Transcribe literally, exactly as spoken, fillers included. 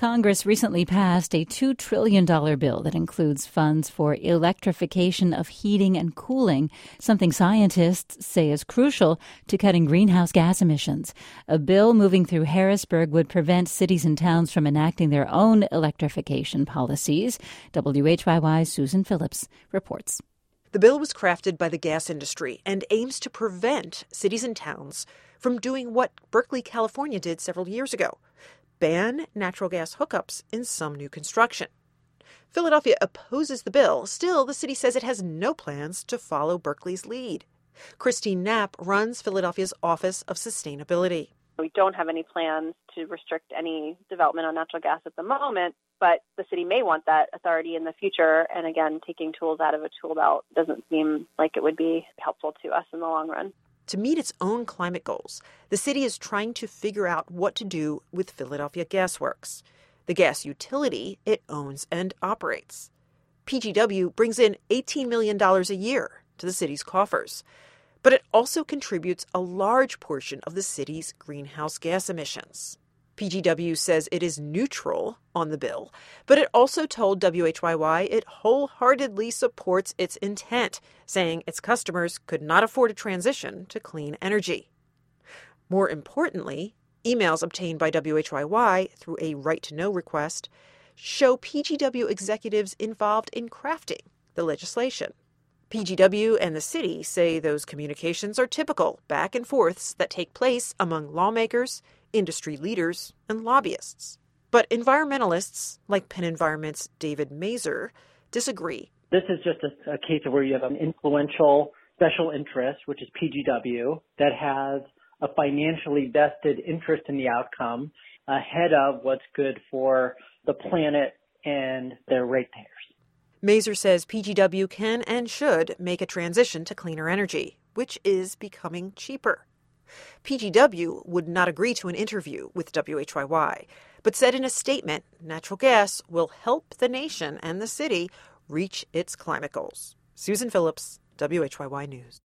Congress recently passed a two trillion dollars bill that includes funds for electrification of heating and cooling, something scientists say is crucial to cutting greenhouse gas emissions. A bill moving through Harrisburg would prevent cities and towns from enacting their own electrification policies. W H Y Y's Susan Phillips reports. The bill was crafted by the gas industry and aims to prevent cities and towns from doing what Berkeley, California did several years ago: ban natural gas hookups in some new construction. Philadelphia opposes the bill. Still, the city says it has no plans to follow Berkeley's lead. Christine Knapp runs Philadelphia's Office of Sustainability. We don't have any plans to restrict any development on natural gas at the moment, but the city may want that authority in the future. And again, taking tools out of a tool belt doesn't seem like it would be helpful to us in the long run. To meet its own climate goals, the city is trying to figure out what to do with Philadelphia Gas Works, the gas utility it owns and operates. P G W brings in eighteen million dollars a year to the city's coffers, but it also contributes a large portion of the city's greenhouse gas emissions. P G W says it is neutral on the bill, but it also told W H Y Y it wholeheartedly supports its intent, saying its customers could not afford a transition to clean energy. More importantly, emails obtained by W H Y Y through a right-to-know request show P G W executives involved in crafting the legislation. P G W and the city say those communications are typical back and forths that take place among lawmakers, industry leaders, and lobbyists. But environmentalists, like Penn Environment's David Mazur, disagree. This is just a, a case of where you have an influential special interest, which is P G W, that has a financially vested interest in the outcome ahead of what's good for the planet and their ratepayers. Mazur says P G W can and should make a transition to cleaner energy, which is becoming cheaper. P G W would not agree to an interview with W H Y Y, but said in a statement natural gas will help the nation and the city reach its climate goals. Susan Phillips, W H Y Y News.